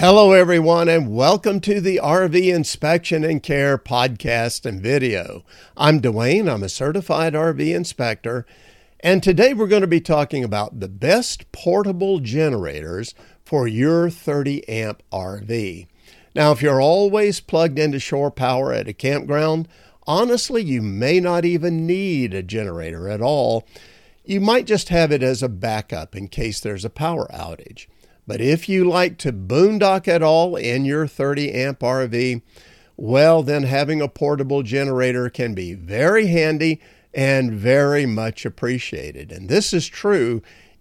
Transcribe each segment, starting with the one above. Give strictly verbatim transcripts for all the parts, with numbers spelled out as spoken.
Hello, everyone, and welcome to the R V Inspection and Care podcast and video. I'm Dwayne. I'm a certified R V inspector, and today we're going to be talking about the best portable generators for your thirty amp R V. Now, if you're always plugged into shore power at a campground, honestly, you may not even need a generator at all. You might just have it as a backup in case there's a power outage. But if you like to boondock at all in your thirty amp R V, well, then having a portable generator can be very handy and very much appreciated. And this is true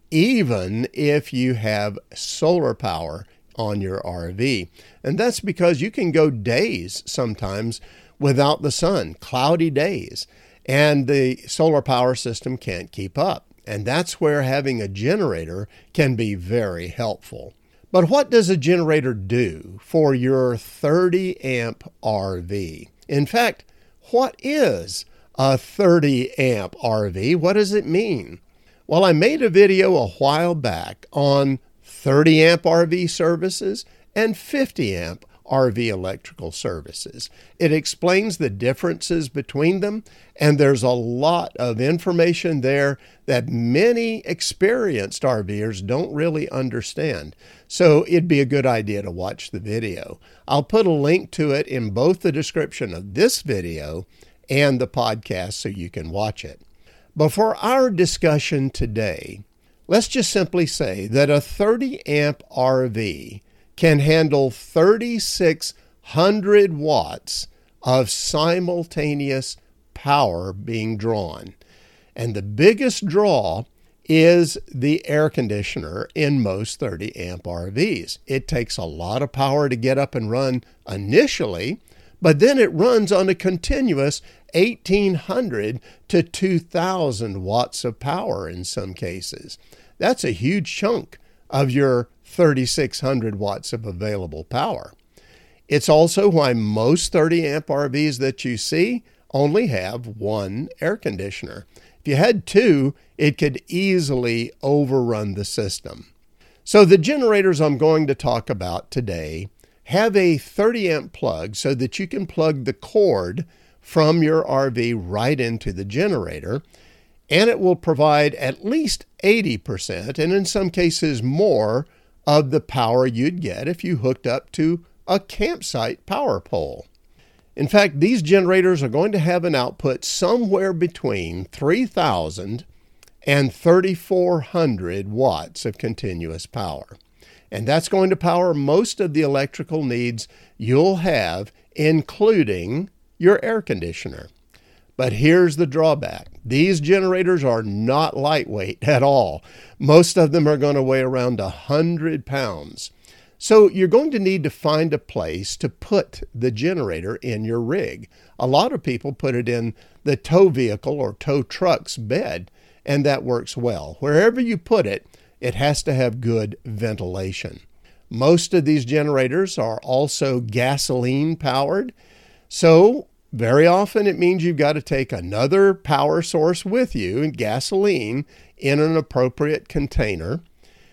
even if you have solar power on your R V. And that's because you can go days sometimes without the sun, cloudy days, and the solar power system can't keep up. And that's where having a generator can be very helpful. But what does a generator do for your thirty amp R V? In fact, what is a thirty amp R V? What does it mean? Well, I made a video a while back on thirty amp R V services and fifty amp R V electrical services. It explains the differences between them, and there's a lot of information there that many experienced RVers don't really understand. So it'd be a good idea to watch the video. I'll put a link to it in both the description of this video and the podcast so you can watch it. But for our discussion today, let's just simply say that a thirty amp R V can handle thirty-six hundred watts of simultaneous power being drawn. And the biggest draw is the air conditioner in most thirty amp R Vs. It takes a lot of power to get up and run initially, but then it runs on a continuous eighteen hundred to two thousand watts of power in some cases. That's a huge chunk of your thirty-six hundred watts of available power. It's also why most thirty amp R Vs that you see only have one air conditioner. If you had two, it could easily overrun the system. So the generators I'm going to talk about today have a thirty amp plug so that you can plug the cord from your R V right into the generator, and it will provide at least eighty percent, and in some cases more, of the power you'd get if you hooked up to a campsite power pole. In fact, these generators are going to have an output somewhere between three thousand and thirty-four hundred watts of continuous power. And that's going to power most of the electrical needs you'll have, including your air conditioner. But here's the drawback. These generators are not lightweight at all. Most of them are going to weigh around one hundred pounds. So you're going to need to find a place to put the generator in your rig. A lot of people put it in the tow vehicle or tow truck's bed, and that works well. Wherever you put it, it has to have good ventilation. Most of these generators are also gasoline powered, so very often it means you've got to take another power source with you, and gasoline, in an appropriate container.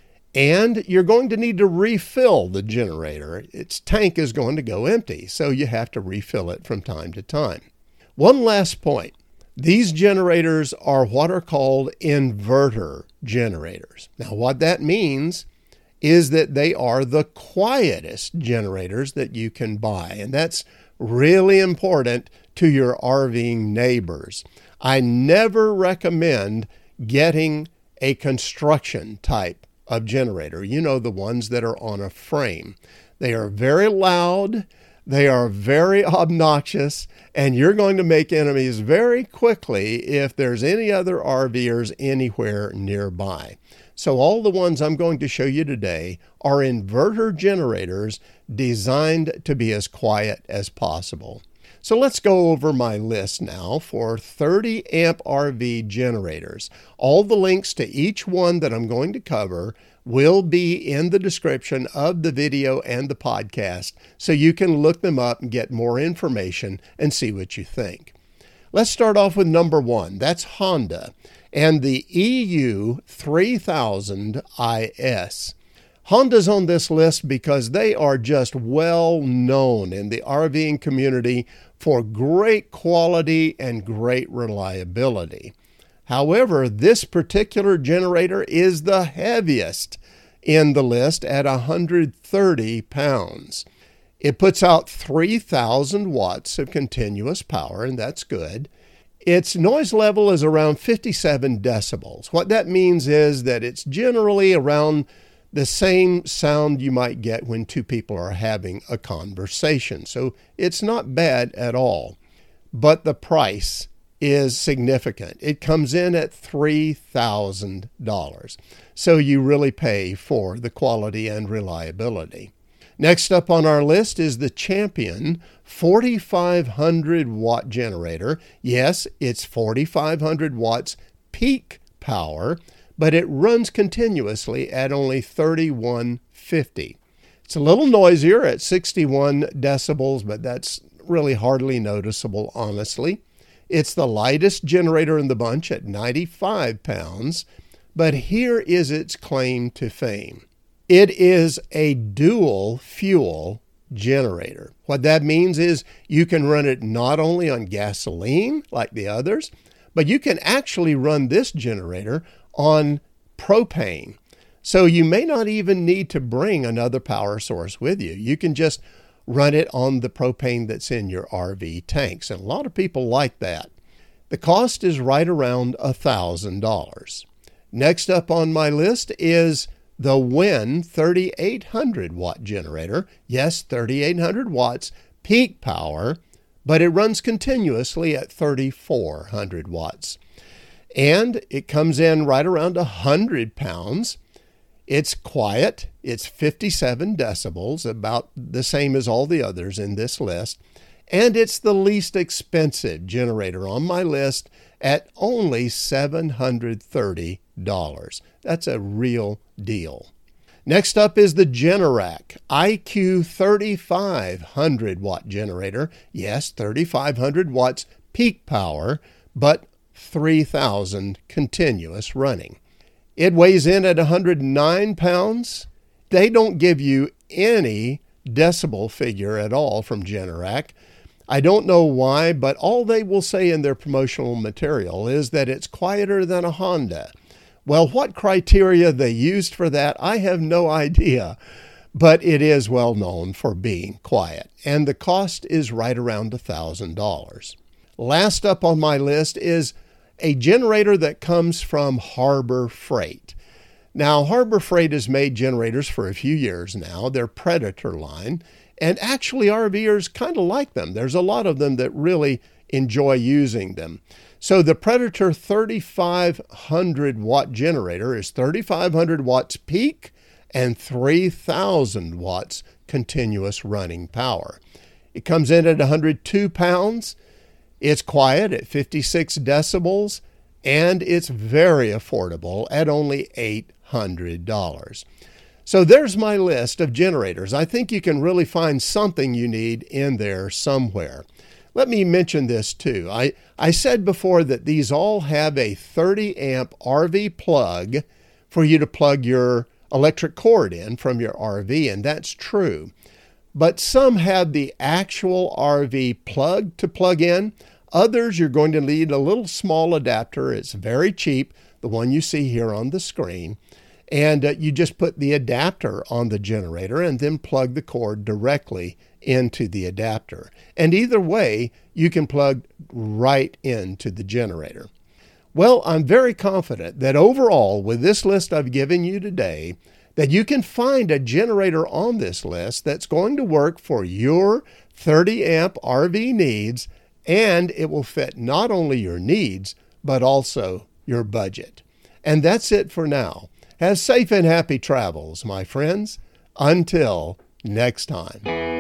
And you're going to need to refill the generator. Its tank is going to go empty, so you have to refill it from time to time. One last point. These generators are what are called inverter generators. Now, what that means is that they are the quietest generators that you can buy, and that's really important to your RVing neighbors. I never recommend getting a construction type of generator. You know, the ones that are on a frame. They are very loud, they are very obnoxious, and you're going to make enemies very quickly if there's any other RVers anywhere nearby. So all the ones I'm going to show you today are inverter generators designed to be as quiet as possible. So let's go over my list now for thirty amp R V generators. All the links to each one that I'm going to cover will be in the description of the video and the podcast, so you can look them up and get more information and see what you think. Let's start off with number one. That's Honda and the E U three thousand I S. Honda's on this list because they are just well known in the RVing community for great quality and great reliability. However, this particular generator is the heaviest in the list at one hundred thirty pounds. It puts out three thousand watts of continuous power, and that's good. Its noise level is around fifty-seven decibels. What that means is that it's generally around the same sound you might get when two people are having a conversation. So it's not bad at all. But the price is significant. It comes in at three thousand dollars. So you really pay for the quality and reliability. Next up on our list is the Champion forty-five hundred watt generator. Yes, it's forty-five hundred watts peak power, but it runs continuously at only thirty-one fifty. It's a little noisier at sixty-one decibels, but that's really hardly noticeable, honestly. It's the lightest generator in the bunch at ninety-five pounds, but here is its claim to fame. It is a dual fuel generator. What that means is you can run it not only on gasoline like the others, but you can actually run this generator on propane. So you may not even need to bring another power source with you. You can just run it on the propane that's in your R V tanks. And a lot of people like that. The cost is right around one thousand dollars. Next up on my list is the Win thirty-eight hundred watt generator. Yes, thirty-eight hundred watts peak power, but it runs continuously at thirty-four hundred watts. And it comes in right around one hundred pounds. It's quiet. It's fifty-seven decibels, about the same as all the others in this list. And it's the least expensive generator on my list at only seven hundred thirty dollars. That's a real deal. Next up is the Generac I Q thirty-five hundred watt generator. Yes, thirty-five hundred watts peak power, but three thousand continuous running. It weighs in at one hundred nine pounds. They don't give you any decibel figure at all from Generac. I don't know why, but all they will say in their promotional material is that it's quieter than a Honda. Well, what criteria they used for that, I have no idea, but it is well known for being quiet, and the cost is right around one thousand dollars. Last up on my list is a generator that comes from Harbor Freight. Now, Harbor Freight has made generators for a few years now. They're Predator line, and actually RVers kind of like them. There's a lot of them that really enjoy using them. So the Predator thirty-five hundred watt generator is thirty-five hundred watts peak and three thousand watts continuous running power. It comes in at one hundred two pounds. It's quiet at fifty-six decibels, and it's very affordable at only eight hundred dollars. So there's my list of generators. I think you can really find something you need in there somewhere. Let me mention this too. I, I said before that these all have a thirty amp R V plug for you to plug your electric cord in from your R V, and that's true. But some have the actual R V plug to plug in. Others, you're going to need a little small adapter. It's very cheap, the one you see here on the screen. And uh, you just put the adapter on the generator and then plug the cord directly into the adapter. And either way, you can plug right into the generator. Well, I'm very confident that overall, with this list I've given you today, that you can find a generator on this list that's going to work for your thirty amp R V needs, and it will fit not only your needs, but also your budget. And that's it for now. Have safe and happy travels, my friends. Until next time.